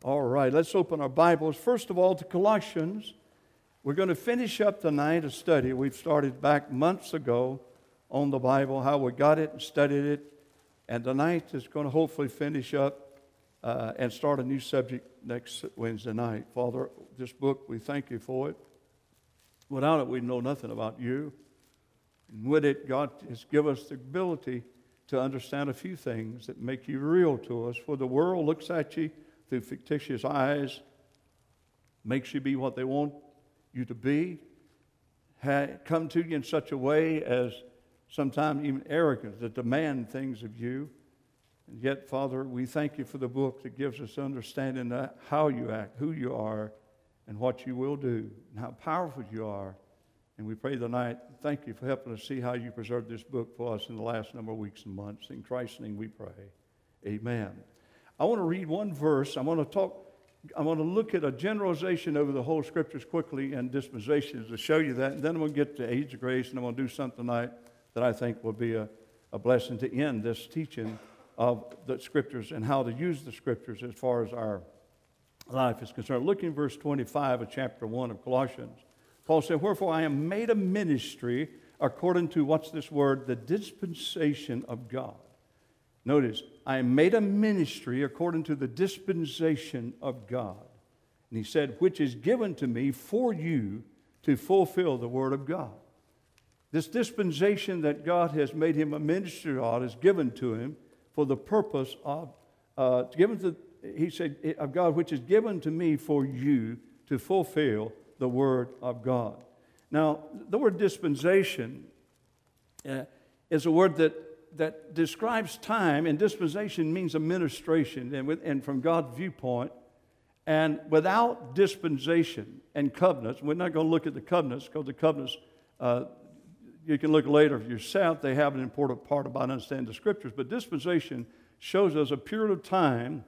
All right, let's open our Bibles. First of all, to Colossians. We're going to finish up tonight a study we've started back months ago on the Bible, how we got it and studied it. And tonight is going to hopefully finish up and start a new subject next Wednesday night. Father, this book, we thank you for it. Without it, we'd know nothing about you. And with it, God has given us the ability to understand a few things that make you real to us. For the world looks at you through fictitious eyes, makes you be what they want you to be, come to you in such a way as sometimes even arrogant, that demand things of you. And yet, Father, we thank you for the book that gives us understanding of how you act, who you are, and what you will do, and how powerful you are. And we pray tonight, thank you for helping us see how you preserved this book for us in the last number of weeks and months. In Christ's name we pray. Amen. I want to read one verse. I want to look at a generalization over the whole Scriptures quickly and dispensations to show you that. And then I'm going to get to age of grace, and I'm going to do something tonight that I think will be a blessing to end this teaching of the Scriptures and how to use the Scriptures as far as our life is concerned. Look in verse 25 of chapter 1 of Colossians. Paul said, "Wherefore I am made a ministry according to," what's this word? "The dispensation of God." Notice, I am made a ministry according to the dispensation of God. And he said, "which is given to me for you to fulfill the word of God." This dispensation that God has made him a ministry of is given to him for the purpose of, he said, of God, which is given to me for you to fulfill the word of God. Now, the word dispensation is a word that describes time, and dispensation means administration, and from God's viewpoint. And without dispensation and covenants, we're not going to look at the covenants, because the covenants, you can look later for yourself. They have an important part about understanding the Scriptures. But dispensation shows us a period of time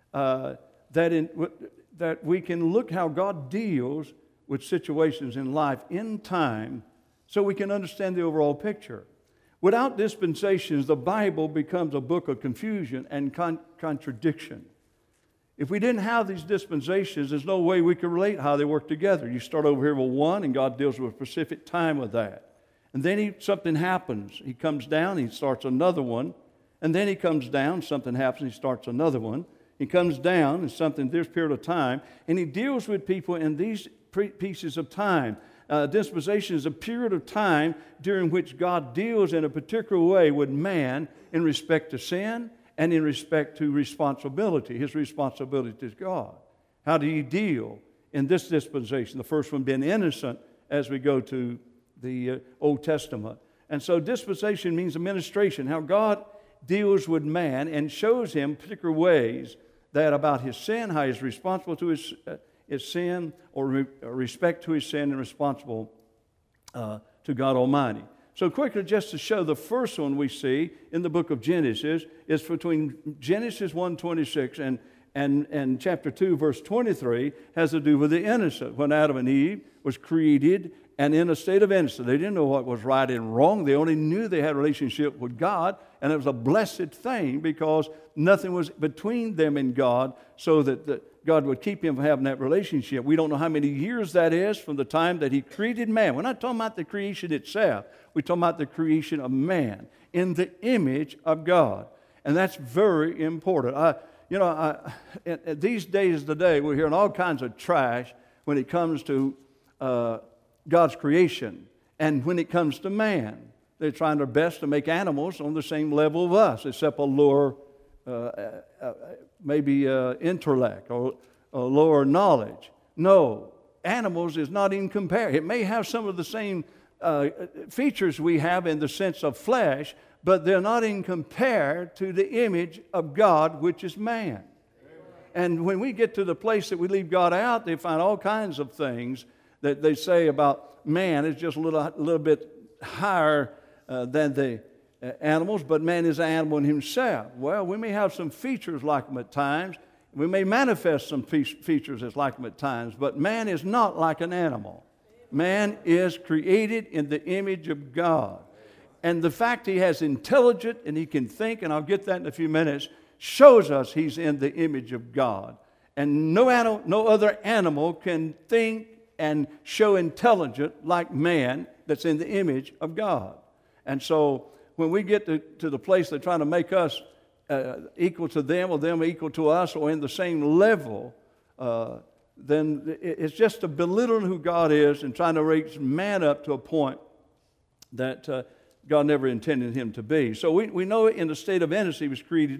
that we can look how God deals with situations in life in time, so we can understand the overall picture. Without dispensations, the Bible becomes a book of confusion and contradiction. If we didn't have these dispensations, there's no way we could relate how they work together. You start over here with one, and God deals with a specific time with that. And then something happens. He comes down, he starts another one. And then he comes down, something happens, he starts another one. He comes down, and something, this period of time. And he deals with people in these pieces of time. Dispensation is a period of time during which God deals in a particular way with man in respect to sin and in respect to responsibility, his responsibility to God. How do he deal in this dispensation? The first one being innocent as we go to the Old Testament. And so dispensation means administration, how God deals with man and shows him particular ways that about his sin, how he's responsible to his sin, or respect to his sin, and responsible to God Almighty. So quickly, just to show, the first one we see in the book of Genesis is between Genesis 1:26 and chapter 2, verse 23, has to do with the innocent. When Adam and Eve was created and in a state of innocence, they didn't know what was right and wrong. They only knew they had a relationship with God, and it was a blessed thing because nothing was between them and God, so that God would keep him from having that relationship. We don't know how many years that is from the time that he created man. We're not talking about the creation itself. We're talking about the creation of man in the image of God. And that's very important. These days today, we're hearing all kinds of trash when it comes to God's creation. And when it comes to man, they're trying their best to make animals on the same level of us, except a lower intellect or lower knowledge. No, animals is not even compared. It may have some of the same features we have in the sense of flesh, but they're not even compared to the image of God, which is man. And when we get to the place that we leave God out, they find all kinds of things that they say about man is just a little bit higher than the animals, but man is an animal in himself. Well, we may have some features like them at times. We may manifest some features as like them at times, but man is not like an animal. Man is created in the image of God. And the fact he has intelligence and he can think, and I'll get that in a few minutes, shows us he's in the image of God. And no other animal can think and show intelligence like man that's in the image of God. And so when we get to the place they're trying to make us equal to them or them equal to us or in the same level, then it's just to belittle who God is and trying to raise man up to a point that God never intended him to be. So we know in the state of innocence he was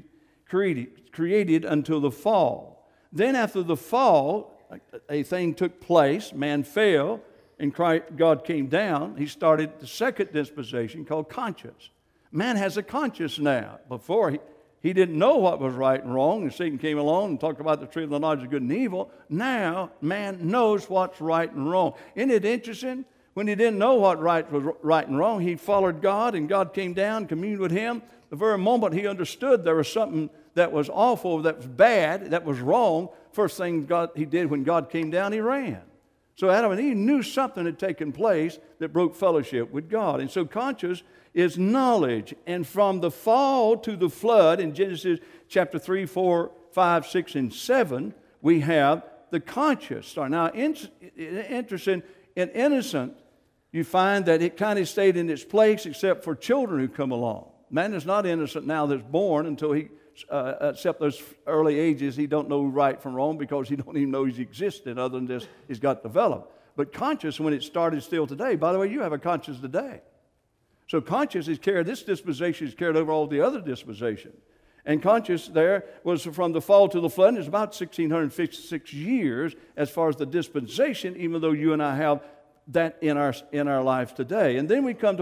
created until the fall. Then after the fall, a thing took place. Man fell, and God came down. He started the second dispensation called conscience. Man has a conscience now. Before, he didn't know what was right and wrong, and Satan came along and talked about the tree of the knowledge of good and evil. Now, man knows what's right and wrong. Isn't it interesting? When he didn't know what was right and wrong, he followed God, and God came down, communed with him. The very moment he understood there was something that was awful, that was bad, that was wrong, first thing he did when God came down, he ran. So Adam and Eve knew something had taken place that broke fellowship with God. And so conscience is knowledge. And from the fall to the flood, in Genesis chapter 3, 4, 5, 6, and 7, we have the conscious star. Now, interesting, in innocent, you find that it kind of stayed in its place except for children who come along. Man is not innocent now that's born until he, except those early ages, he don't know right from wrong because he don't even know he's existed other than just he's got developed. But conscience, when it started still today, by the way, you have a conscience today. So conscience is carried, this dispensation is carried over all the other dispensations. And conscience there was from the fall to the flood, and it's about 1,656 years as far as the dispensation, even though you and I have that in our lives today. And then we come to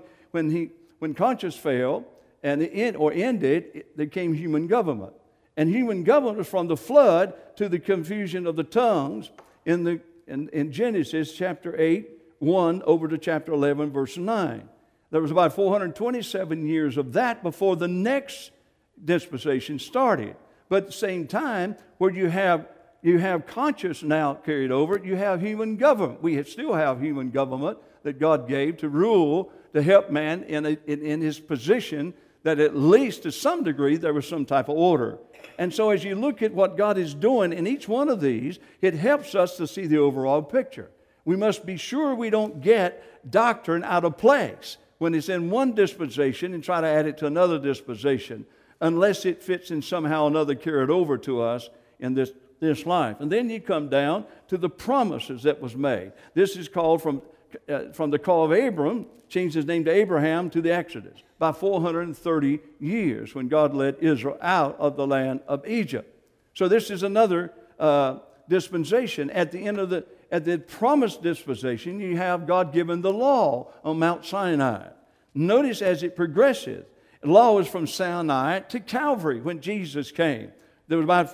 when conscience failed and ended, there came human government. And human government was from the flood to the confusion of the tongues in Genesis chapter 8, 1 over to chapter 11, verse 9. There was about 427 years of that before the next dispensation started. But at the same time, where you have conscience now carried over, you have human government. We still have human government that God gave to rule, to help man in his position, that at least to some degree there was some type of order. And so as you look at what God is doing in each one of these, it helps us to see the overall picture. We must be sure we don't get doctrine out of place when it's in one dispensation and try to add it to another dispensation, unless it fits in somehow another carried over to us in this life. And then you come down to the promises that was made. This is called from the call of Abram, changed his name to Abraham, to the Exodus, by 430 years when God led Israel out of the land of Egypt. So this is another dispensation. At the promised dispensation, you have God given the law on Mount Sinai. Notice as it progresses, the law was from Sinai to Calvary when Jesus came. There was about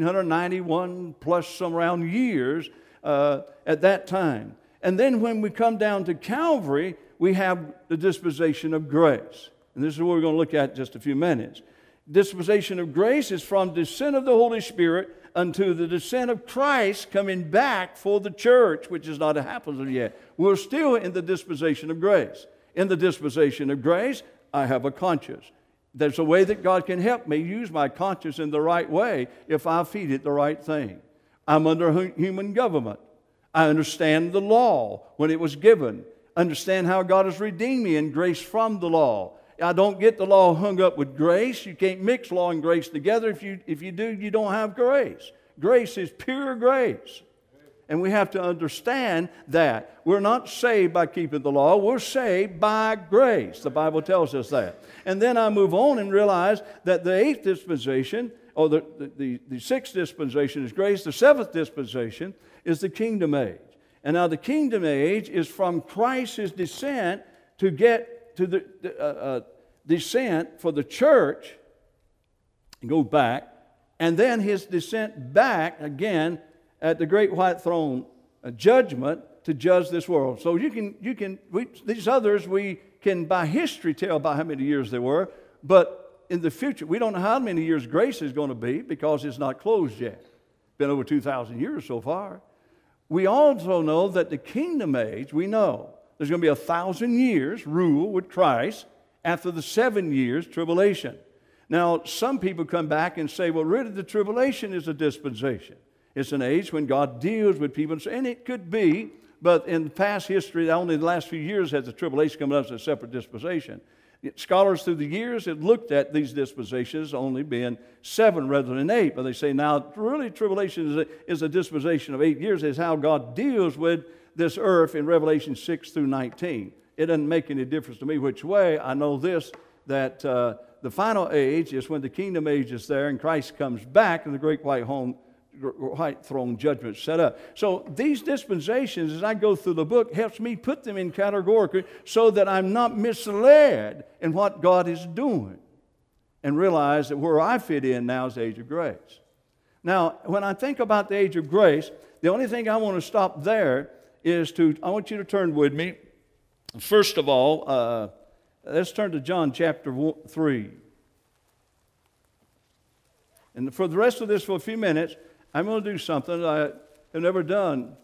1,491 plus some around years at that time. And then when we come down to Calvary, we have the dispensation of grace. And this is what we're going to look at in just a few minutes. Dispensation of grace is from descent of the Holy Spirit unto the descent of Christ coming back for the church, which has not happened yet. We're still in the dispensation of grace. In the dispensation of grace, I have a conscience. There's a way that God can help me use my conscience in the right way if I feed it the right thing. I'm under human government. I understand the law when it was given. Understand how God has redeemed me in grace from the law. I don't get the law hung up with grace. You can't mix law and grace together. If you do, you don't have grace. Grace is pure grace. And we have to understand that. We're not saved by keeping the law. We're saved by grace. The Bible tells us that. And then I move on and realize that the eighth dispensation, or the sixth dispensation is grace. The seventh dispensation is the kingdom age. And now the kingdom age is from Christ's descent to get to the descent for the church, and go back, and then his descent back again at the great white throne judgment to judge this world. So these others we can by history tell by how many years they were, but in the future we don't know how many years grace is going to be because it's not closed yet. It's been over 2,000 years so far. We also know that the kingdom age, we know there's going to be 1,000 years rule with Christ after the 7 years tribulation. Now, some people come back and say, well, really the tribulation is a dispensation. It's an age when God deals with people. And it could be, but in past history, only the last few years has the tribulation come up as a separate dispensation. Scholars through the years have looked at these dispensations only being 7 rather than 8. But they say now, really, tribulation is a dispensation of 8 years. Is how God deals with this earth in Revelation 6 through 19. It doesn't make any difference to me which way. I know this, that the final age is when the kingdom age is there and Christ comes back and the great white throne judgment set up. So these dispensations, as I go through the book, helps me put them in categorically so that I'm not misled in what God is doing and realize that where I fit in now is the age of grace. Now, when I think about the age of grace, the only thing I want to stop there is I want you to turn with me. First of all, let's turn to John chapter 3. And for the rest of this, for a few minutes, I'm going to do something that I have never done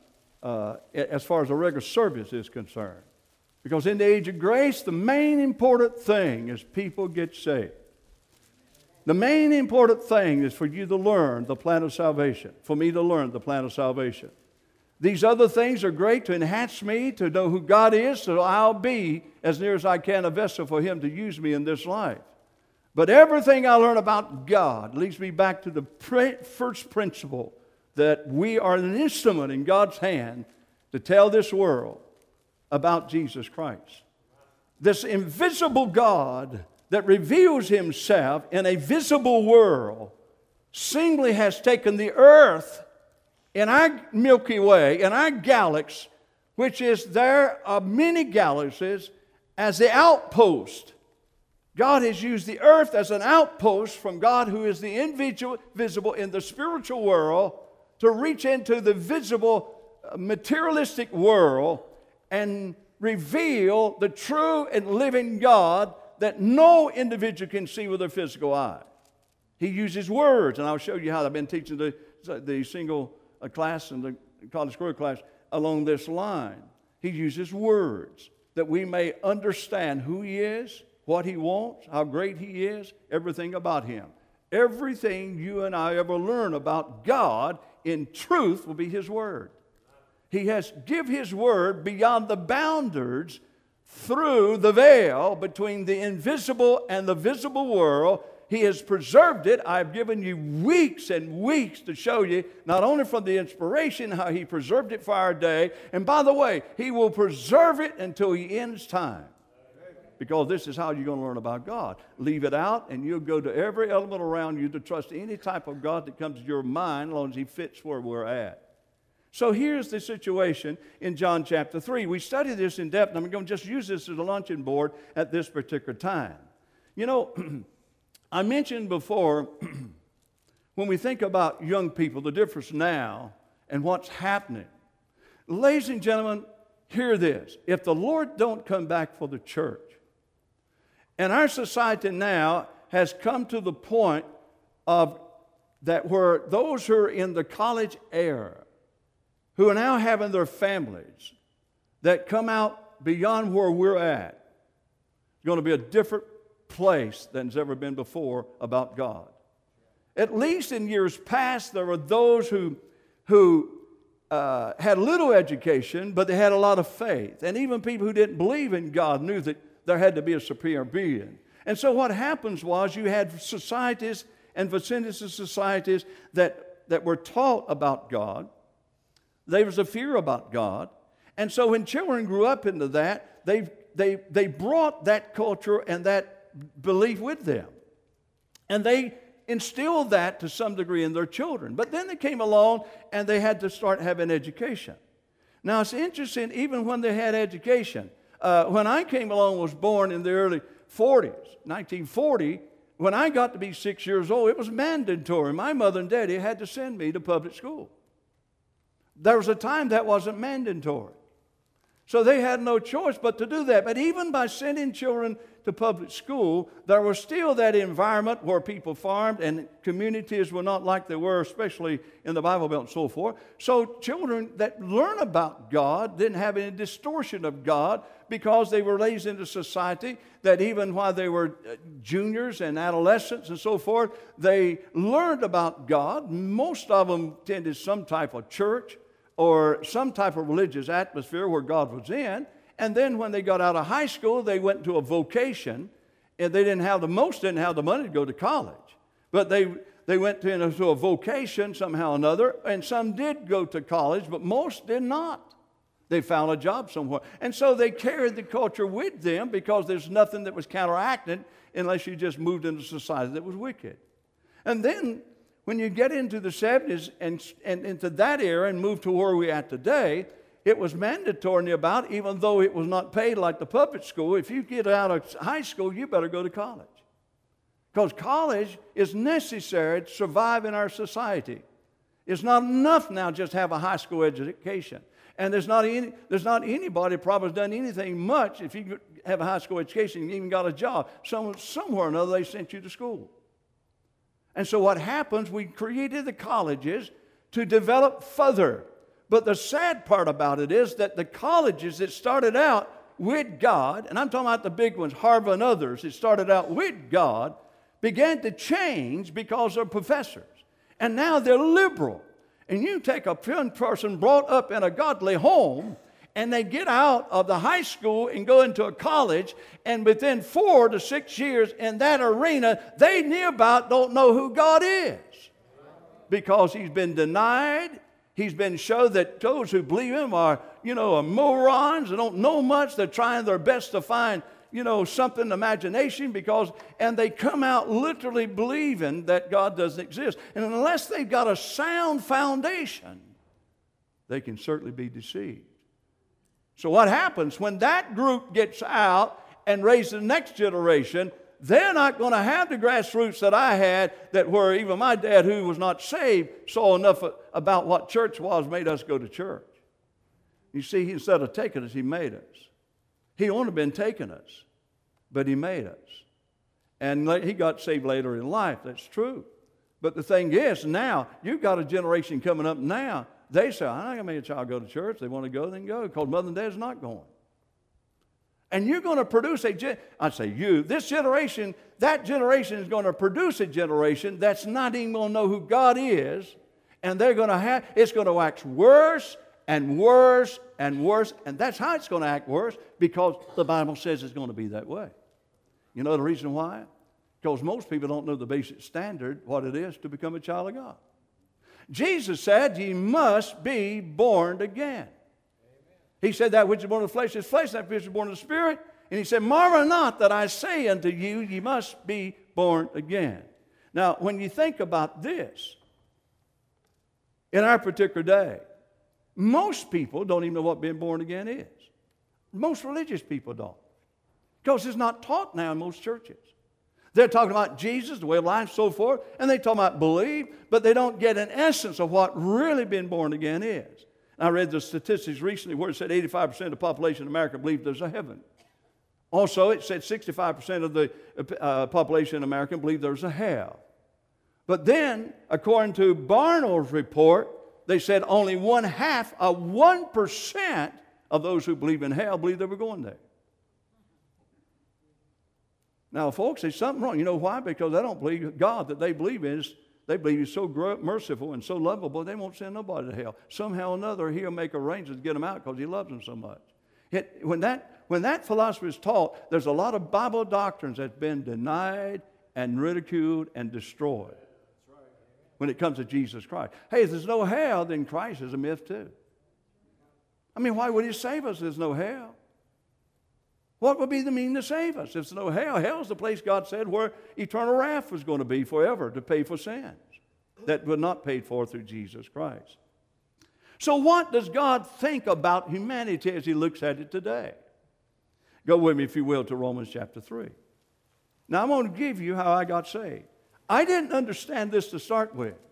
as far as a regular service is concerned. Because in the age of grace, the main important thing is people get saved. The main important thing is for you to learn the plan of salvation, for me to learn the plan of salvation. These other things are great to enhance me, to know who God is, so I'll be, as near as I can, a vessel for Him to use me in this life. But everything I learn about God leads me back to the first principle that we are an instrument in God's hand to tell this world about Jesus Christ. This invisible God that reveals Himself in a visible world singly has taken the earth in our Milky Way, in our galaxy, which is there are many galaxies, as the outpost. God has used the earth as an outpost from God, who is the invisible in the spiritual world, to reach into the visible materialistic world and reveal the true and living God that no individual can see with their physical eye. He uses words, and I'll show you how. I've been teaching the single class and the college career class along this line. He uses words that we may understand who He is, what He wants, how great He is, everything about Him. Everything you and I ever learn about God in truth will be His Word. He has given His Word beyond the boundaries through the veil between the invisible and the visible world. He has preserved it. I've given you weeks and weeks to show you, not only from the inspiration, how He preserved it for our day, and by the way, He will preserve it until He ends time. Because this is how you're going to learn about God. Leave it out, and you'll go to every element around you to trust any type of God that comes to your mind, as long as He fits where we're at. So here's the situation in John chapter 3. We studied this in depth, and I'm going to just use this as a luncheon board at this particular time. You know, I mentioned before, when we think about young people, the difference now and what's happening. Ladies and gentlemen, hear this. If the Lord don't come back for the church, and our society now has come to the point of that where those who are in the college era, who are now having their families, that come out beyond where we're at, it's going to be a different place than it's ever been before about God. At least in years past, there were those who had little education, but they had a lot of faith. And even people who didn't believe in God knew that there had to be a superior being. And so what happens was you had societies and vicinities of societies that were taught about God. There was a fear about God. And so when children grew up into that, they brought that culture and that belief with them. And they instilled that to some degree in their children. But then they came along and they had to start having education. Now it's interesting, even when they had education, when I came along, was born in the early 40s, 1940, when I got to be 6 years old, it was mandatory. My mother and daddy had to send me to public school. There was a time that wasn't mandatory. So they had no choice but to do that. But even by sending children to public school, there was still that environment where people farmed and communities were not like they were, especially in the Bible Belt and so forth. So children that learn about God didn't have any distortion of God because they were raised into society that even while they were juniors and adolescents and so forth, they learned about God. Most of them attended some type of church or some type of religious atmosphere where God was in. And then when they got out of high school, they went to a vocation, and most didn't have the money to go to college. But they went into a vocation somehow or another, and some did go to college, but most did not. They found a job somewhere. And so they carried the culture with them because there's nothing that was counteracted unless you just moved into society that was wicked. And then when you get into the 70s and into that era and move to where we're at today, it was mandatory about, even though it was not paid like the public school, if you get out of high school, you better go to college. Because college is necessary to survive in our society. It's not enough now just to have a high school education. And there's not anybody probably has done anything much if you have a high school education and even got a job. Somewhere or another they sent you to school. And so what happens, we created the colleges to develop further. But the sad part about it is that the colleges that started out with God, and I'm talking about the big ones, Harvard and others, that started out with God, began to change because of professors. And now they're liberal. And you take a young person brought up in a godly home, and they get out of the high school and go into a college, and within 4 to 6 years in that arena, they near about don't know who God is. Because he's been denied. He's been shown that those who believe him are morons. They don't know much. They're trying their best to find, something, imagination, and they come out literally believing that God doesn't exist. And unless they've got a sound foundation, they can certainly be deceived. So what happens when that group gets out and raises the next generation? They're not going to have the grassroots that I had, that where even my dad, who was not saved, saw enough about what church was, made us go to church. You see, instead of taking us, he made us. He only been taking us, but he made us. And he got saved later in life. That's true. But the thing is, now, you've got a generation coming up now. They say, I'm not going to make a child go to church. They want to go, then go, because mother and dad's not going. And you're going to produce this generation, that generation is going to produce a generation that's not even going to know who God is, and it's going to act worse and worse and worse, and that's how it's going to act worse, because the Bible says it's going to be that way. You know the reason why? Because most people don't know the basic standard, what it is to become a child of God. Jesus said, ye must be born again. He said, that which is born of the flesh is flesh, that which is born of the Spirit. And he said, marvel not that I say unto you, ye must be born again. Now, when you think about this, in our particular day, most people don't even know what being born again is. Most religious people don't. Because it's not taught now in most churches. They're talking about Jesus, the way of life, and so forth, and they talk about believe, but they don't get an essence of what really being born again is. I read the statistics recently where it said 85% of the population in America believe there's a heaven. Also, it said 65% of the population in America believe there's a hell. But then, according to Barnard's report, they said only 1% of those who believe in hell believe they were going there. Now, folks, there's something wrong. You know why? Because they don't believe God that they believe in. They believe he's so merciful and so lovable, they won't send nobody to hell. Somehow or another, he'll make arrangements to get them out because he loves them so much. When that philosophy is taught, there's a lot of Bible doctrines that's been denied and ridiculed and destroyed when it comes to Jesus Christ. Hey, if there's no hell, then Christ is a myth too. I mean, why would he save us if there's no hell? What would be the meaning to save us? If there's no hell, hell's the place God said where eternal wrath was going to be forever to pay for sins that were not paid for through Jesus Christ. So what does God think about humanity as he looks at it today? Go with me, if you will, to Romans chapter 3. Now, I'm going to give you how I got saved. I didn't understand this to start with.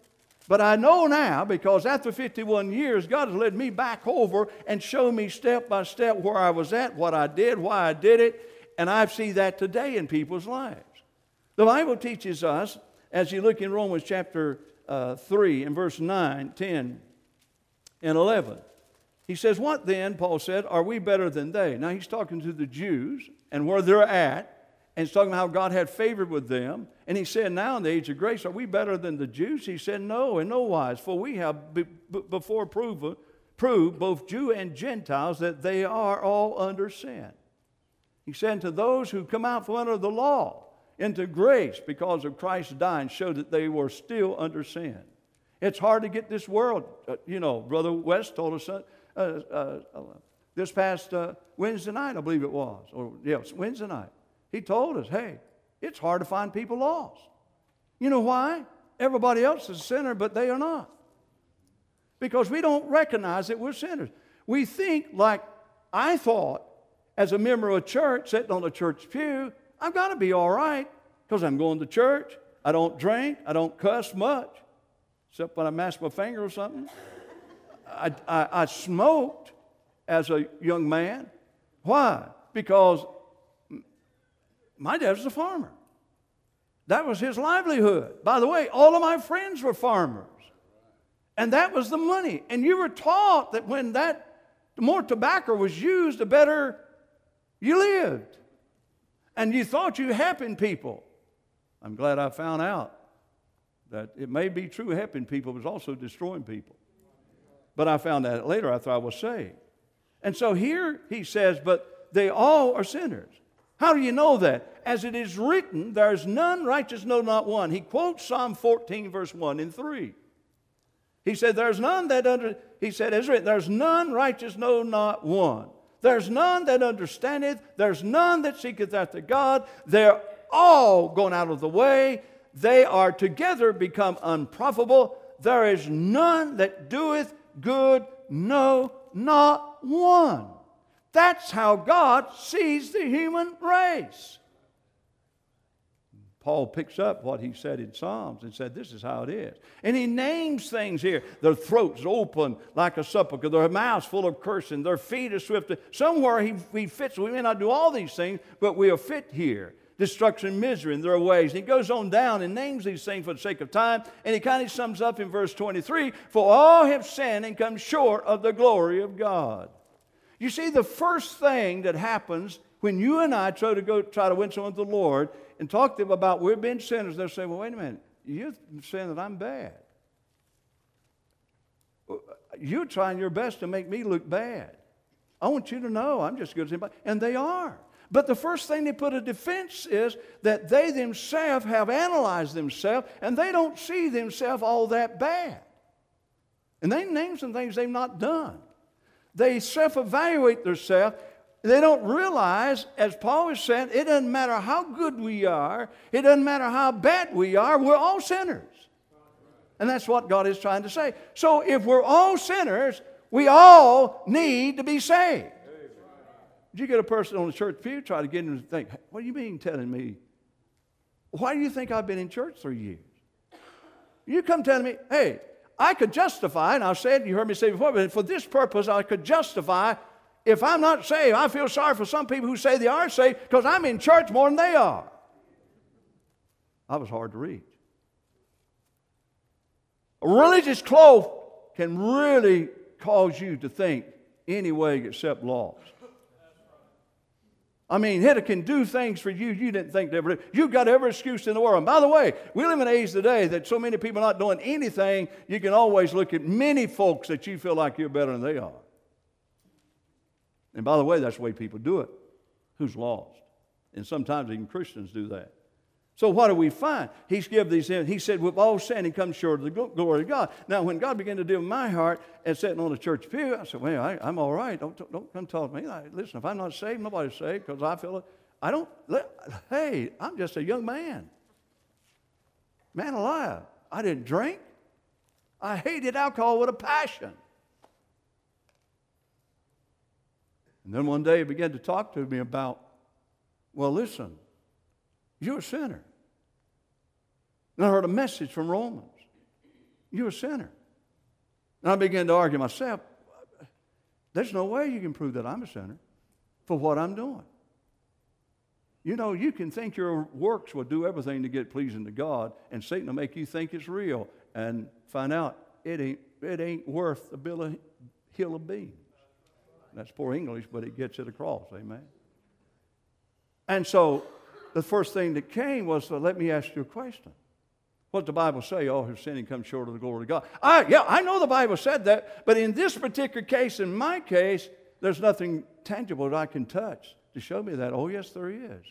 But I know now, because after 51 years, God has led me back over and shown me step by step where I was at, what I did, why I did it, and I see that today in people's lives. The Bible teaches us, as you look in Romans chapter 3 and verse 9, 10, and 11. He says, what then, Paul said, are we better than they? Now he's talking to the Jews and where they're at, and he's talking about how God had favor with them. And he said, now in the age of grace, are we better than the Jews? He said, no, in no wise, for we have before proved, both Jew and Gentiles, that they are all under sin. He said, to those who come out from under the law into grace because of Christ dying, showed that they were still under sin. It's hard to get this world. Brother West told us this past Wednesday night, I believe it was. Wednesday night. He told us, hey, it's hard to find people lost. You know why? Everybody else is a sinner, but they are not. Because we don't recognize that we're sinners. We think like I thought as a member of a church sitting on a church pew, I've got to be all right because I'm going to church. I don't drink. I don't cuss much, except when I mash my finger or something. I smoked as a young man. Why? Because my dad was a farmer. That was his livelihood. By the way, all of my friends were farmers. And that was the money. And you were taught that when the more tobacco was used, the better you lived. And you thought you helping people. I'm glad I found out that it may be true helping people, but also destroying people. But I found that later. I thought I was saved. And so here he says, but they all are sinners. How do you know that? As it is written, there is none righteous, no, not one. He quotes Psalm 14, verse 1 and 3. He said, there's none he said, as written, there's none righteous, no, not one. There's none that understandeth. There's none that seeketh after God. They're all gone out of the way. They are together become unprofitable. There is none that doeth good, no, not one. That's how God sees the human race. Paul picks up what he said in Psalms and said, this is how it is. And he names things here. Their throats open like a sepulchre. Their mouths full of cursing. Their feet are swift. Somewhere he fits. We may not do all these things, but we are fit here. Destruction, misery in their ways. And he goes on down and names these things for the sake of time. And he kind of sums up in verse 23, for all have sinned and come short of the glory of God. You see, the first thing that happens when you and I try to win someone to the Lord and talk to them about we're being sinners, they'll say, well, wait a minute, you're saying that I'm bad. You're trying your best to make me look bad. I want you to know I'm just as good as anybody. And they are. But the first thing they put a defense is that they themselves have analyzed themselves and they don't see themselves all that bad. And they name some things they've not done. They self-evaluate themselves. They don't realize, as Paul is saying, it doesn't matter how good we are. It doesn't matter how bad we are. We're all sinners. And that's what God is trying to say. So if we're all sinners, we all need to be saved. Did you get a person on the church pew, try to get him to think, what do you mean telling me? Why do you think I've been in church 3 years? You come telling me, hey, I could justify, and I've said, you heard me say before, but for this purpose I could justify, if I'm not saved, I feel sorry for some people who say they are saved because I'm in church more than they are. I was hard to reach. A religious cloth can really cause you to think any way except lost. I mean, it can do things for you didn't think they ever do. You've got every excuse in the world. And by the way, we live in an age today that so many people are not doing anything, you can always look at many folks that you feel like you're better than they are. And by the way, that's the way people do it. Who's lost? And sometimes even Christians do that. So what do we find? He said, we've all sinned and come short of the glory of God. Now, when God began to deal with my heart and sitting on a church pew, I said, well, I'm all right. Don't come talk to me. Listen, if I'm not saved, nobody's saved because I feel it. Hey, I'm just a young man. Man alive. I didn't drink. I hated alcohol with a passion. And then one day he began to talk to me about, well, listen, you're a sinner. And I heard a message from Romans. You're a sinner. And I began to argue myself, there's no way you can prove that I'm a sinner for what I'm doing. You know, you can think your works will do everything to get pleasing to God, and Satan will make you think it's real and find out it ain't worth a hill of beans. That's poor English, but it gets it across, amen. And so the first thing that came was, let me ask you a question. What does the Bible say? All who sin and come short of the glory of God. I know the Bible said that, but in this particular case, in my case, there's nothing tangible that I can touch to show me that. Oh, yes, there is.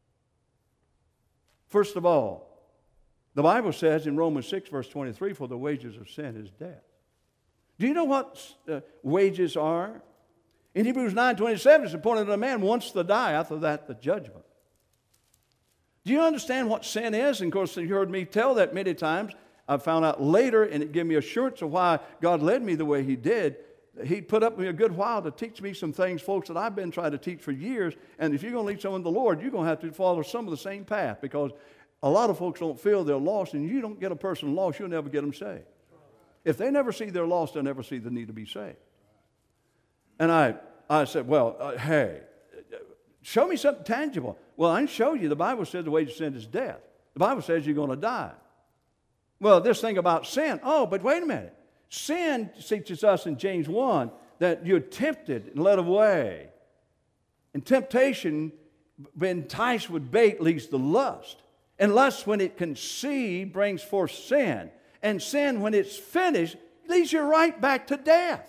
First of all, the Bible says in Romans 6, verse 23, for the wages of sin is death. Do you know what wages are? In Hebrews 9:27, it's appointed that a man wants to die, after that the judgment. Do you understand what sin is? And of course, you heard me tell that many times. I found out later, and it gave me assurance of why God led me the way He did. He put up with me a good while to teach me some things, folks, that I've been trying to teach for years. And if you're going to lead someone to the Lord, you're going to have to follow some of the same path, because a lot of folks don't feel they're lost, and you don't get a person lost, you'll never get them saved. If they never see they're lost, they'll never see the need to be saved. And I said, hey, show me something tangible. Well, I can show you. The Bible says the wages of sin is death. The Bible says you're going to die. Well, this thing about sin. Oh, but wait a minute. Sin teaches us in James 1 that you're tempted and led away. And temptation, when enticed with bait, leads to lust. And lust, when it conceived, brings forth sin. And sin, when it's finished, leads you right back to death.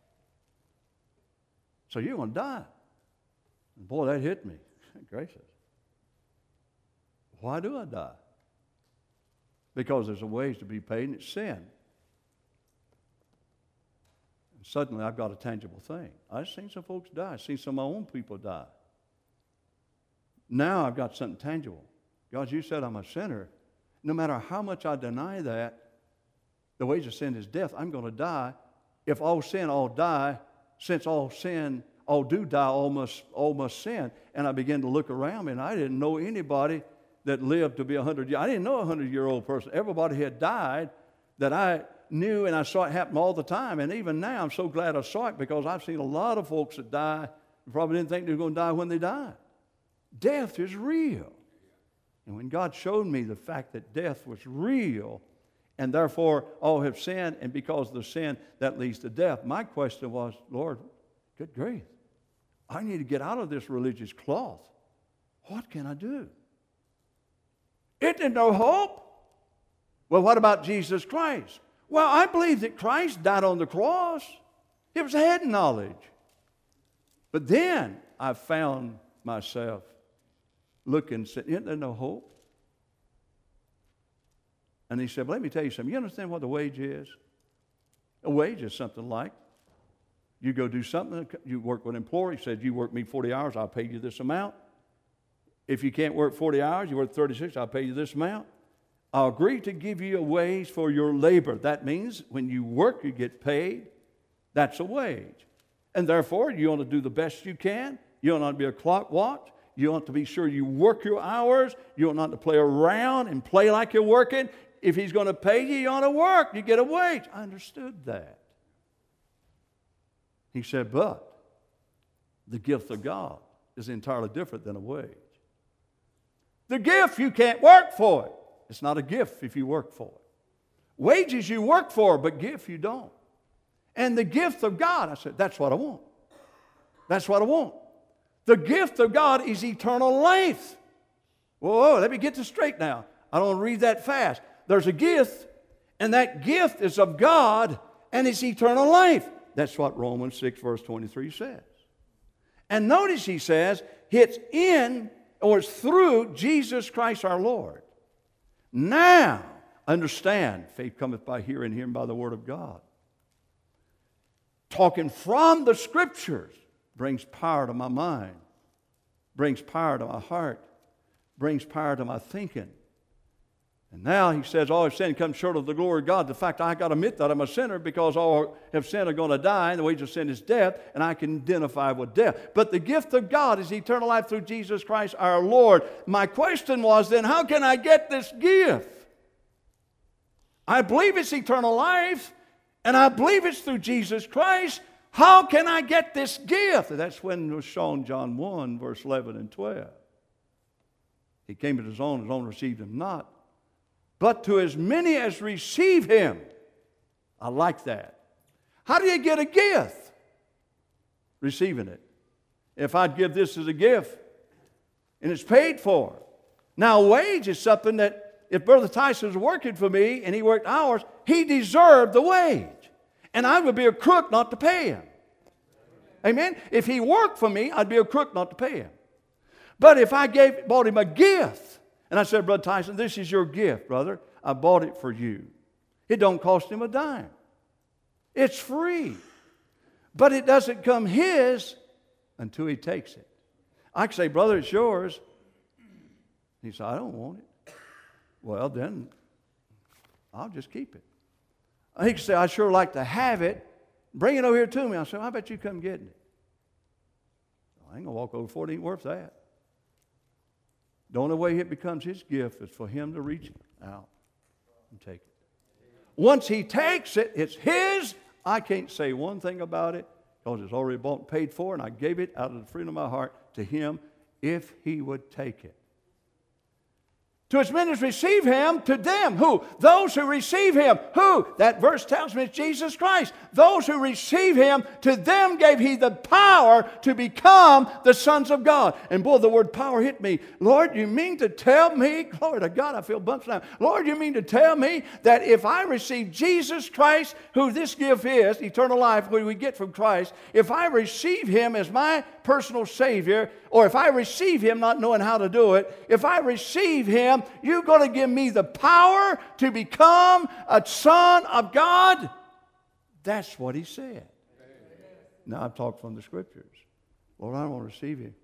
So you're going to die. And boy, that hit me. Gracious. Why do I die? Because there's a wage to be paid, and it's sin. And suddenly I've got a tangible thing. I've seen some folks die. I've seen some of my own people die. Now I've got something tangible. God, you said I'm a sinner. No matter how much I deny that, the wage of sin is death. I'm going to die. If all sin, all die. Since all sin, all do die, all must sin. And I began to look around me, and I didn't know anybody that lived to be 100 years. I didn't know a 100-year-old person. Everybody had died that I knew, and I saw it happen all the time. And even now, I'm so glad I saw it, because I've seen a lot of folks that die and probably didn't think they were going to die when they died. Death is real. And when God showed me the fact that death was real, and therefore all have sinned, and because of the sin, that leads to death, my question was, Lord, good grief, I need to get out of this religious cloth. What can I do? Isn't there no hope? Well, what about Jesus Christ? Well, I believe that Christ died on the cross. It was head knowledge. But then I found myself looking and said, isn't there no hope? And he said, well, let me tell you something. You understand what the wage is? A wage is something like, you go do something, you work with an employer, he said, you work me 40 hours, I'll pay you this amount. If you can't work 40 hours, you work 36, I'll pay you this amount. I'll agree to give you a wage for your labor. That means when you work, you get paid. That's a wage. And therefore, you want to do the best you can. You don't want to be a clock watch. You want to be sure you work your hours. You don't want to play around and play like you're working. If he's going to pay you, you ought to work. You get a wage. I understood that. He said, but the gift of God is entirely different than a wage. The gift, you can't work for it. It's not a gift if you work for it. Wages you work for, but gift you don't. And the gift of God, I said, that's what I want. That's what I want. The gift of God is eternal life. Whoa, let me get this straight now. I don't read that fast. There's a gift, and that gift is of God, and it's eternal life. That's what Romans 6, verse 23 says. And notice he says, it's in or it's through Jesus Christ our Lord. Now, understand, faith cometh by hearing, hearing by the word of God. Talking from the Scriptures brings power to my mind, brings power to my heart, brings power to my thinking. And now he says, all have sinned and come short of the glory of God. The fact I got to admit that I'm a sinner, because all have sinned are going to die, and the wage of sin is death, and I can identify with death. But the gift of God is eternal life through Jesus Christ our Lord. My question was then, how can I get this gift? I believe it's eternal life, and I believe it's through Jesus Christ. How can I get this gift? And that's when it was shown John 1, verse 11 and 12. He came to his own received him not. But to as many as receive him. I like that. How do you get a gift? Receiving it. If I'd give this as a gift, and it's paid for. Now, a wage is something that if Brother Tyson was working for me and he worked hours, he deserved the wage. And I would be a crook not to pay him. Amen? If he worked for me, I'd be a crook not to pay him. But if I bought him a gift, and I said, Brother Tyson, this is your gift, brother. I bought it for you. It don't cost him a dime. It's free. But it doesn't come his until he takes it. I can say, brother, it's yours. He said, I don't want it. Well, then I'll just keep it. He could say, I'd sure like to have it. Bring it over here to me. I said, I bet you come getting it. I ain't going to walk over for it. It ain't worth that. The only way it becomes his gift is for him to reach out and take it. Once he takes it, it's his. I can't say one thing about it because it's already bought and paid for, and I gave it out of the freedom of my heart to him if he would take it. To as many as receive him, to them, who? Those who receive him. Who? That verse tells me it's Jesus Christ. Those who receive him, to them gave he the power to become the sons of God. And boy, the word power hit me. Lord, you mean to tell me, glory to God, I feel bumps now. Lord, you mean to tell me that if I receive Jesus Christ, who this gift is, eternal life, what we get from Christ, if I receive him as my personal Savior, or if I receive him not knowing how to do it, if I receive him, you're going to give me the power to become a son of God? That's what he said. Now I've talked from the Scriptures. Lord, I want to receive you.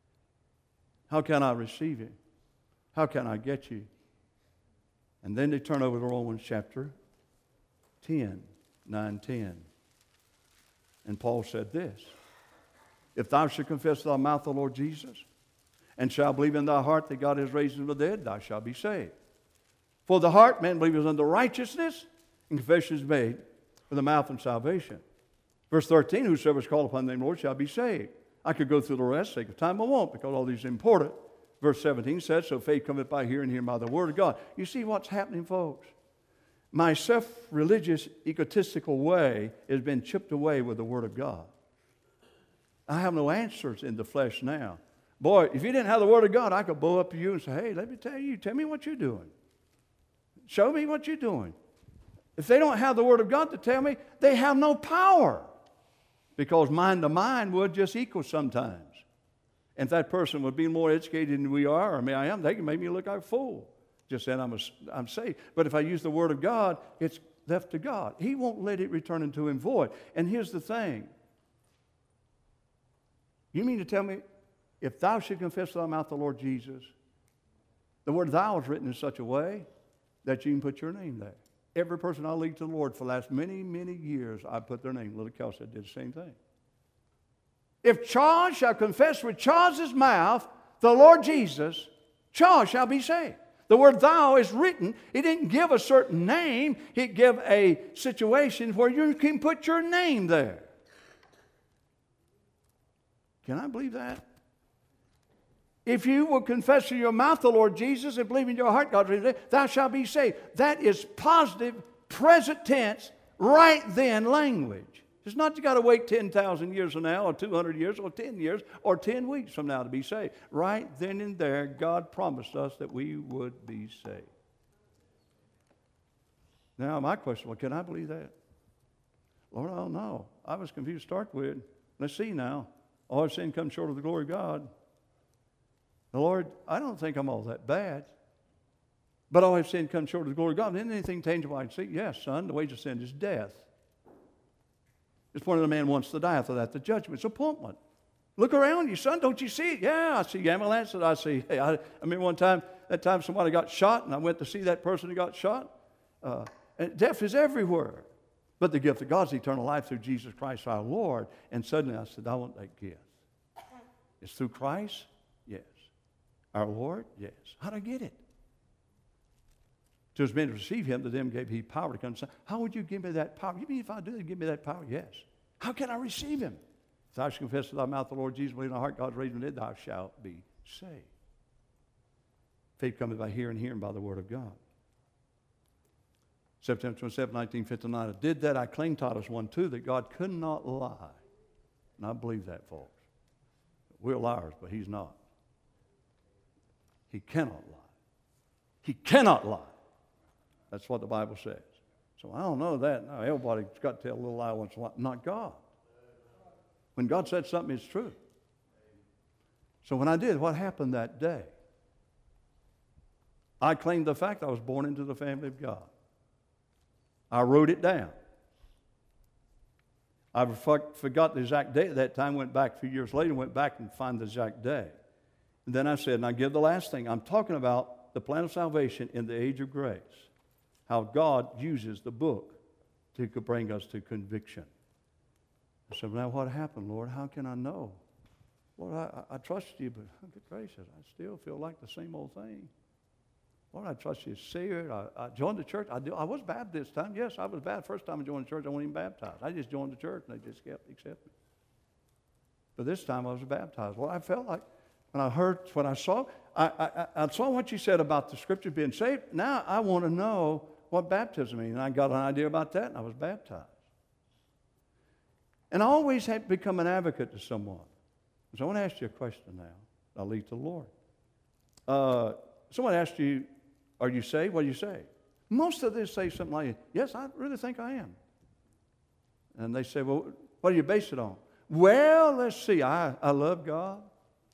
How can I receive you? How can I get you? And then they turn over to Romans chapter 10, 9, 10. And Paul said this, if thou shalt confess with thy mouth the Lord Jesus, and shalt believe in thy heart that God has raised him from the dead, thou shalt be saved. For the heart man believes unto righteousness, and confession is made with the mouth unto salvation. Verse 13, whosoever is called upon the name of the Lord shall be saved. I could go through the rest, sake of time I won't, because all these are important. Verse 17 says, so faith cometh by hearing, and hearing by the word of God. You see what's happening, folks? My self-religious, egotistical way has been chipped away with the word of God. I have no answers in the flesh now. Boy, if you didn't have the word of God, I could blow up to you and say, hey, let me tell me what you're doing. Show me what you're doing. If they don't have the word of God to tell me, they have no power. Because mind to mind would just equal sometimes. And if that person would be more educated than we are, or I am, they can make me look like a fool. Just saying I'm saved. But if I use the word of God, it's left to God. He won't let it return into him void. And here's the thing. You mean to tell me, if thou should confess with thy mouth the Lord Jesus, the word thou is written in such a way that you can put your name there. Every person I lead to the Lord for the last many, many years, I put their name. Little Kelsey did the same thing. If Charles shall confess with Charles's mouth the Lord Jesus, Charles shall be saved. The word thou is written. It didn't give a certain name. It gave a situation where you can put your name there. Can I believe that? If you will confess in your mouth the Lord Jesus and believe in your heart God raised him, thou shalt be saved. That is positive, present tense, right then language. It's not you got to wait 10,000 years from now or 200 years or 10 years or 10 weeks from now to be saved. Right then and there, God promised us that we would be saved. Now, my question, well, can I believe that? Lord, I don't know. I was confused to start with. Let's see now. All I've sin comes short of the glory of God. The Lord, I don't think I'm all that bad. But all I've sin comes short of the glory of God. Isn't anything tangible I can see? Yes, son, the wages of sin is death. It's point of the man wants to die. After that, the judgment. It's appointment. Look around you, son. Don't you see it? Yeah, I see ambulances. I see. Hey, I remember one time, that time somebody got shot, and I went to see that person who got shot. And death is everywhere. But the gift of God is eternal life through Jesus Christ our Lord. And suddenly I said, I want that gift. It's through Christ? Yes. Our Lord? Yes. How do I get it? To as many receive him, to them gave he power to come. How would you give me that power? You mean if I do that, give me that power? Yes. How can I receive him? If thou shalt confess with thy mouth the Lord Jesus, believe in thy heart God raised him from the dead, thou shalt be saved. Faith cometh by hearing, hearing by the word of God. September 27, 1959. I did that. I claim Titus 1:2 that God could not lie. And I believe that, folks. We're liars, but he's not. He cannot lie. He cannot lie. That's what the Bible says. So I don't know that. No, everybody's got to tell a little lie once in a while. Not God. When God said something, it's true. So when I did, what happened that day? I claimed the fact I was born into the family of God. I wrote it down. I forgot the exact day at that time, went back a few years later, went back and found the exact day. And then I said, and I give the last thing. I'm talking about the plan of salvation in the age of grace. How God uses the book to bring us to conviction. I said, now what happened, Lord? How can I know? Lord, I trust you, but good gracious, I still feel like the same old thing. Lord, I trust you, Savior. I joined the church. I was baptized this time. Yes, I was baptized. First time I joined the church, I wasn't even baptized. I just joined the church, and they just kept accepting me. But this time I was baptized. Well, I felt like when I saw what you said about the Scripture being saved. Now I want to know what baptism means. And I got an idea about that, and I was baptized. And I always had become an advocate to someone. So I want to ask you a question now. I'll leave to the Lord. Someone asked you, are you saved? What do you say? Most of this say something like, yes, I really think I am. And they say, well, what do you base it on? Well, let's see. I love God.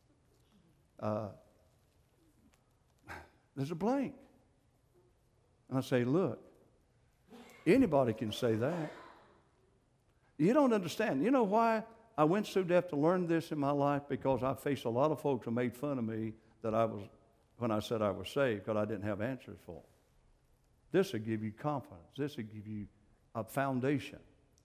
There's a blank. And I say, look, anybody can say that. You don't understand. You know why I went so deaf to learn this in my life? Because I faced a lot of folks who made fun of me that when I said I was saved, because I didn't have answers for them. This will give you confidence. This will give you a foundation.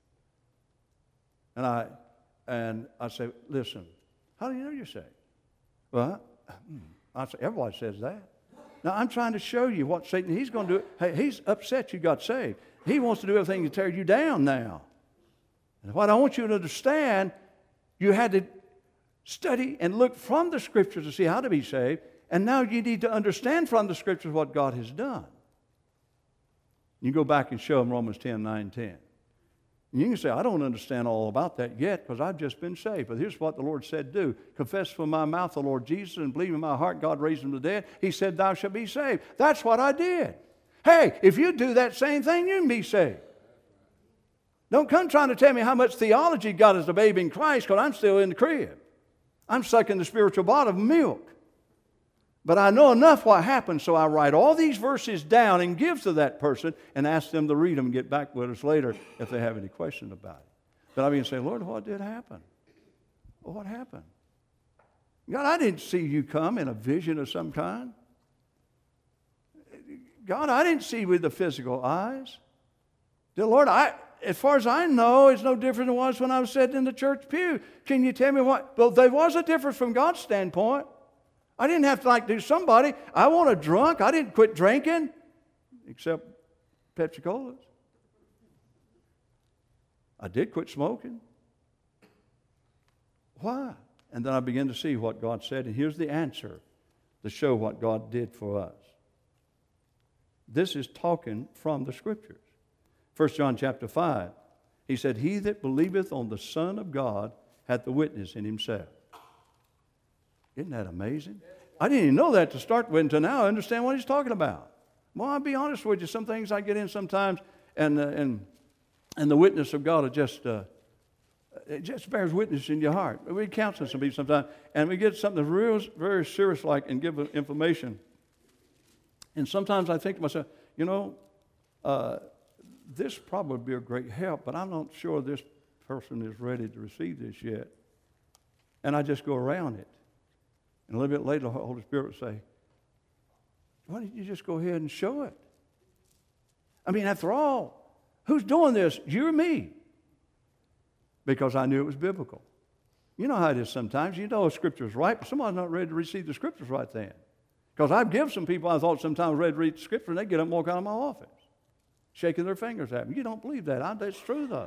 And I say, listen, how do you know you're saved? Well, I say, everybody says that. Now, I'm trying to show you what Satan, he's going to do. Hey, he's upset you got saved. He wants to do everything to tear you down now. And what I want you to understand, you had to study and look from the Scriptures to see how to be saved. And now you need to understand from the Scriptures what God has done. You go back and show them Romans 10, 9, 10. And you can say, I don't understand all about that yet because I've just been saved. But here's what the Lord said do. Confess with my mouth the Lord Jesus and believe in my heart God raised him from the dead. He said, thou shalt be saved. That's what I did. Hey, if you do that same thing, you can be saved. Don't come trying to tell me how much theology you got as a baby in Christ because I'm still in the crib. I'm sucking the spiritual bottom of milk. But I know enough what happened, so I write all these verses down and give to that person and ask them to read them and get back with us later if they have any questions about it. But I mean, say, Lord, what did happen? Well, what happened? God, I didn't see you come in a vision of some kind. God, I didn't see you with the physical eyes. Dear Lord, as far as I know, it's no different than it was when I was sitting in the church pew. Can you tell me what? Well, there was a difference from God's standpoint. I didn't have to do somebody. I wasn't a drunk. I didn't quit drinking, except Pepsi Colas. I did quit smoking. Why? And then I began to see what God said, and here's the answer to show what God did for us. This is talking from the Scriptures. 1 John chapter 5, he said, he that believeth on the Son of God hath the witness in himself. Isn't that amazing? I didn't even know that to start with until now I understand what he's talking about. Well, I'll be honest with you. Some things I get in sometimes, and the witness of God it just bears witness in your heart. We counsel some people sometimes, and we get something real, very serious like and give information. And sometimes I think to myself, this probably would be a great help, but I'm not sure this person is ready to receive this yet. And I just go around it. And a little bit later, the Holy Spirit would say, why don't you just go ahead and show it? I mean, after all, who's doing this? You or me? Because I knew it was biblical. You know how it is sometimes. You know a Scripture is right, but someone's not ready to receive the Scriptures right then. Because I've given some people, I thought sometimes read Scripture, and they get up and walk out of my office, shaking their fingers at me. You don't believe that. That's true, though.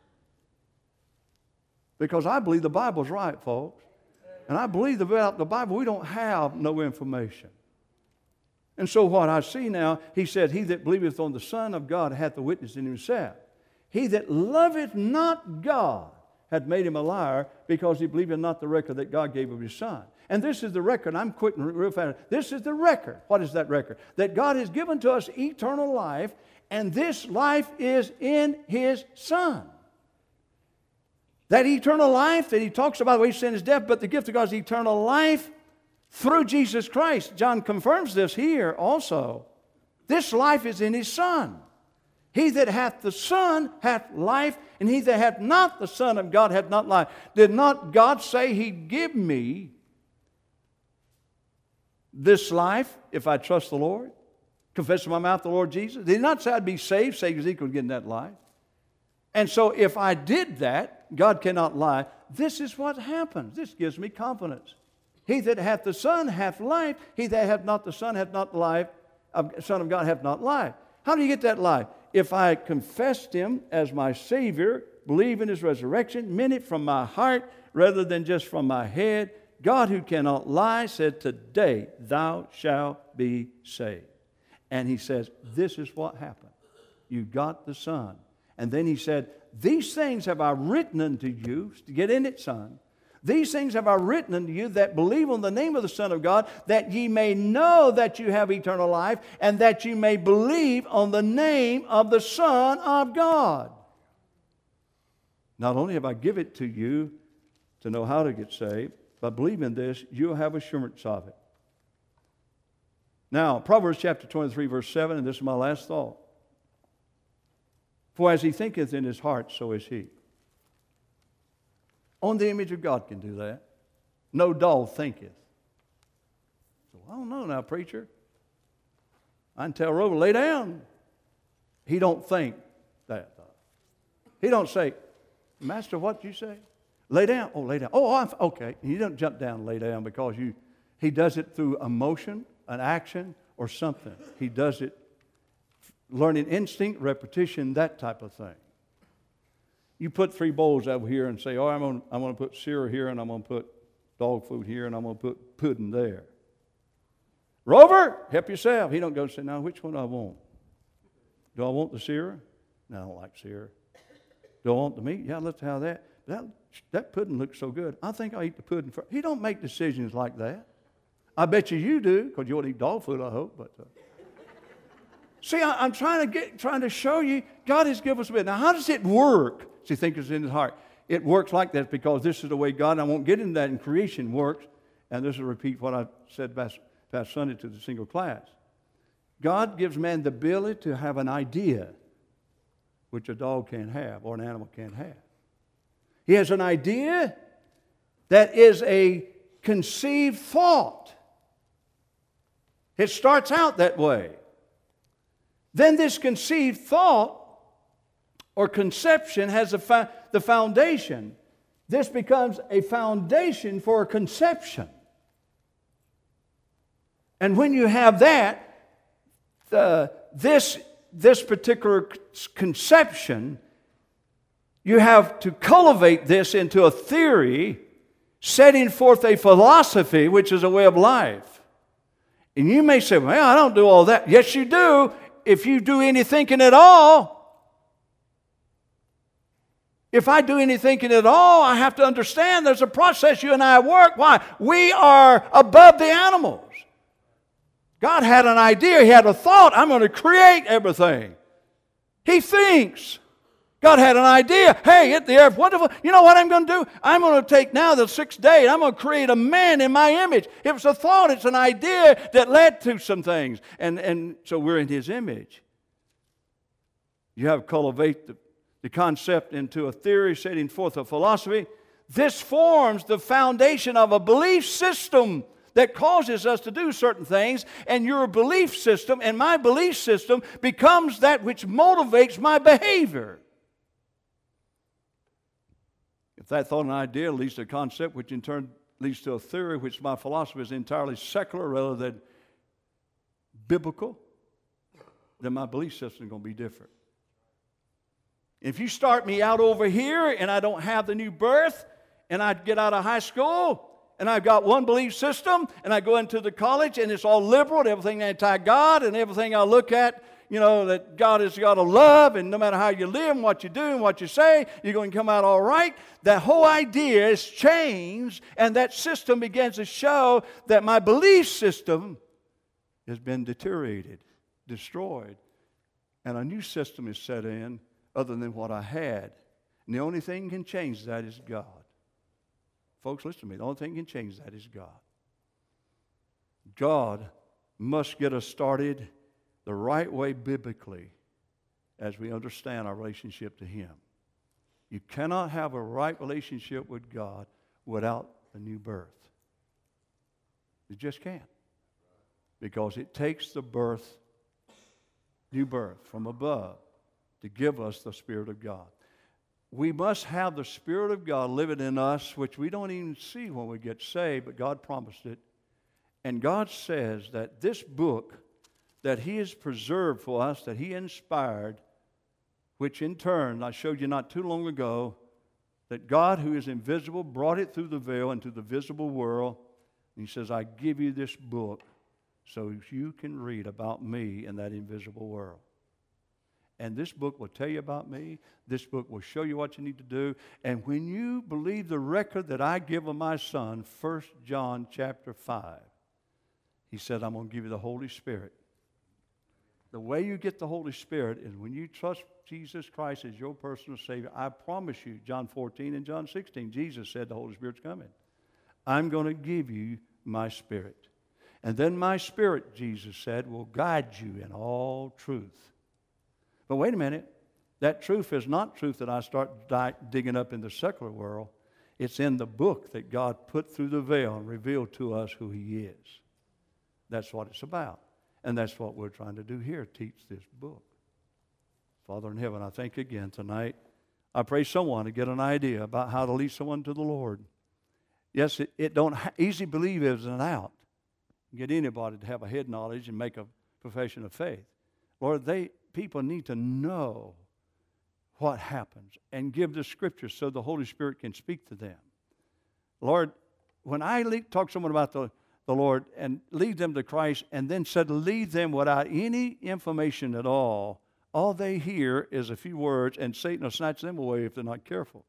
Because I believe the Bible's right, folks. And I believe that without the Bible, we don't have no information. And so what I see now, he said, he that believeth on the Son of God hath the witness in himself. He that loveth not God hath made him a liar, because he believeth not the record that God gave of his Son. And this is the record. I'm quitting real fast. This is the record. What is that record? That God has given to us eternal life, and this life is in his Son. That eternal life that he talks about, the way he sent his death, but the gift of God is eternal life through Jesus Christ. John confirms this here also. This life is in his Son. He that hath the Son hath life, and he that hath not the Son of God hath not life. Did not God say he'd give me this life if I trust the Lord? Confess with my mouth the Lord Jesus? Did he not say I'd be saved? Saved is equal to getting that life. And so if I did that, God cannot lie. This is what happens. This gives me confidence. He that hath the Son hath life. He that hath not the Son hath not life. Son of God hath not life. How do you get that life? If I confessed him as my Savior, believe in his resurrection, meant it from my heart rather than just from my head, God who cannot lie said, today thou shalt be saved. And he says, this is what happened. You got the Son. And then he said, these things have I written unto you, to get in it, son. These things have I written unto you that believe on the name of the Son of God, that ye may know that you have eternal life, and that you may believe on the name of the Son of God. Not only have I given it to you to know how to get saved, but believe in this, you'll have assurance of it. Now, Proverbs chapter 23, verse 7, and this is my last thought. For as he thinketh in his heart, so is he. Only the image of God can do that. No dog thinketh. So, I don't know now, preacher. I can tell Rover, lay down. He don't think that. He don't say, Master, what did you say? Lay down. Oh, lay down. Oh, okay. You don't jump down and lay down because he does it through emotion, an action, or something. He does it learning instinct, repetition, that type of thing. You put 3 bowls over here and say, oh, I'm going to put cereal here, and I'm going to put dog food here, and I'm going to put pudding there. Rover, help yourself. He don't go and say, now, which one do I want? Do I want the cereal? No, I don't like cereal. Do I want the meat? Yeah, let's have that. That pudding looks so good. I think I'll eat the pudding first. He don't make decisions like that. I bet you do, because you want to eat dog food, I hope. But see, I'm trying to show you, God has given us a bit. Now, how does it work? See, think it's in his heart. It works like that because this is the way God, and I won't get into that in creation, works. And this will repeat what I said past Sunday to the single class. God gives man the ability to have an idea, which a dog can't have or an animal can't have. He has an idea that is a conceived thought. It starts out that way. Then this conceived thought or conception has the foundation. This becomes a foundation for a conception. And when you have that, this particular conception, you have to cultivate this into a theory, setting forth a philosophy, which is a way of life. And you may say, well, I don't do all that. Yes, you do. If you do any thinking at all, if I do any thinking at all, I have to understand there's a process you and I work. Why? We are above the animals. God had an idea. He had a thought. I'm going to create everything. He thinks. God had an idea. Hey, hit the earth. Wonderful. You know what I'm going to do? I'm going to take now the 6th day, and I'm going to create a man in my image. It was a thought. It's an idea that led to some things. And so we're in his image. You have to cultivate the concept into a theory, setting forth a philosophy. This forms the foundation of a belief system that causes us to do certain things, and your belief system and my belief system becomes that which motivates my behavior. If that thought and idea leads to a concept, which in turn leads to a theory, which my philosophy is entirely secular rather than biblical, then my belief system is going to be different. If you start me out over here and I don't have the new birth, and I get out of high school, and I've got one belief system, and I go into the college, and it's all liberal, and everything anti-God, and everything I look at, that God is God of love, and no matter how you live and what you do and what you say, you're going to come out all right. That whole idea is changed, and that system begins to show that my belief system has been deteriorated, destroyed, and a new system is set in other than what I had. And the only thing can change that is God. Folks, listen to me. The only thing that can change that is God. God must get us started the right way biblically as we understand our relationship to Him. You cannot have a right relationship with God without a new birth. You just can't. Because it takes the new birth from above to give us the Spirit of God. We must have the Spirit of God living in us, which we don't even see when we get saved, but God promised it. And God says that this book that He has preserved for us, that He inspired, which in turn, I showed you not too long ago, that God who is invisible brought it through the veil into the visible world. And He says, I give you this book so you can read about me in that invisible world. And this book will tell you about me. This book will show you what you need to do. And when you believe the record that I give of my Son, 1 John chapter 5, He said, I'm going to give you the Holy Spirit. The way you get the Holy Spirit is when you trust Jesus Christ as your personal Savior. I promise you, John 14 and John 16, Jesus said the Holy Spirit's coming. I'm going to give you my Spirit. And then my Spirit, Jesus said, will guide you in all truth. But wait a minute. That truth is not truth that I start digging up in the secular world. It's in the book that God put through the veil and revealed to us who He is. That's what it's about. And that's what we're trying to do here, teach this book. Father in heaven, I thank you again tonight. I pray someone to get an idea about how to lead someone to the Lord. Yes, it don't easy believe is an out. Get anybody to have a head knowledge and make a profession of faith. Lord, people need to know what happens and give the Scriptures so the Holy Spirit can speak to them. Lord, when I talk to someone about the Lord and lead them to Christ and then said lead them without any information at all they hear is a few words, and Satan will snatch them away if they're not careful.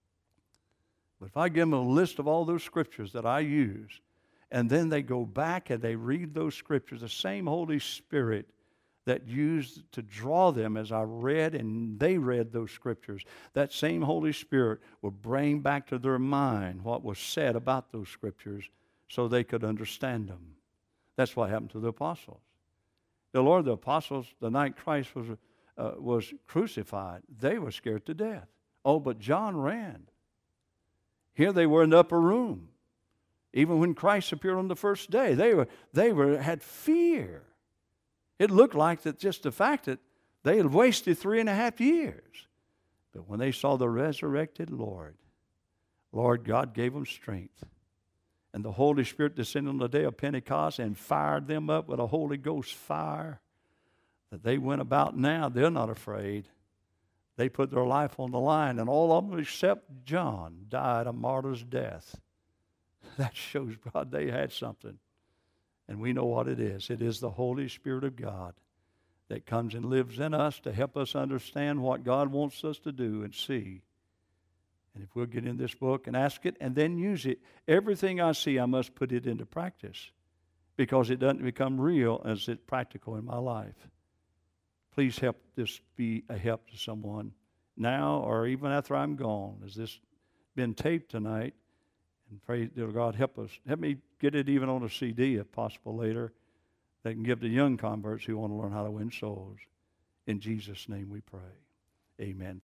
But if I give them a list of all those Scriptures that I use, and then they go back and they read those Scriptures, the same Holy Spirit that used to draw them as I read and they read those Scriptures, that same Holy Spirit will bring back to their mind what was said about those Scriptures so they could understand them. That's what happened to the apostles. The apostles, the night Christ was crucified, they were scared to death. Oh, but John ran. Here they were in the upper room. Even when Christ appeared on the first day, they had fear. It looked like that just the fact that they had wasted 3.5 years. But when they saw the resurrected Lord God gave them strength. And the Holy Spirit descended on the day of Pentecost and fired them up with a Holy Ghost fire. That they went about now, they're not afraid. They put their life on the line, and all of them except John died a martyr's death. That shows God they had something. And we know what it is. It is the Holy Spirit of God that comes and lives in us to help us understand what God wants us to do and see. And if we'll get in this book and ask it and then use it, everything I see, I must put it into practice because it doesn't become real as it's practical in my life. Please help this be a help to someone now or even after I'm gone. Has this been taped tonight? And pray, dear God, help us. Help me get it even on a CD if possible later. They can give to young converts who want to learn how to win souls. In Jesus' name we pray. Amen.